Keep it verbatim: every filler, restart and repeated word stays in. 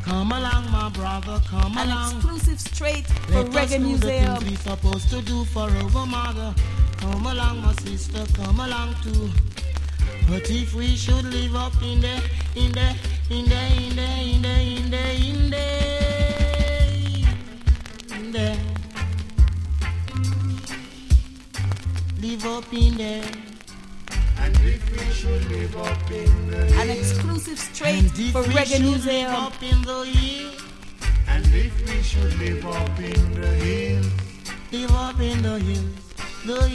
Come along, my brother, come An along. exclusive straight for Let us Reggae do the Museum. things we supposed to do for our mother. Come along, my sister, come along too. But if we should live up in the, in the, in the, in the, in the, in the, in the, in the, live up in the. And if we should live up in the hill, An exclusive straight And if for we Reggae should Museum. live up in the hill, and if we should live up in the hill, live up in the hills, the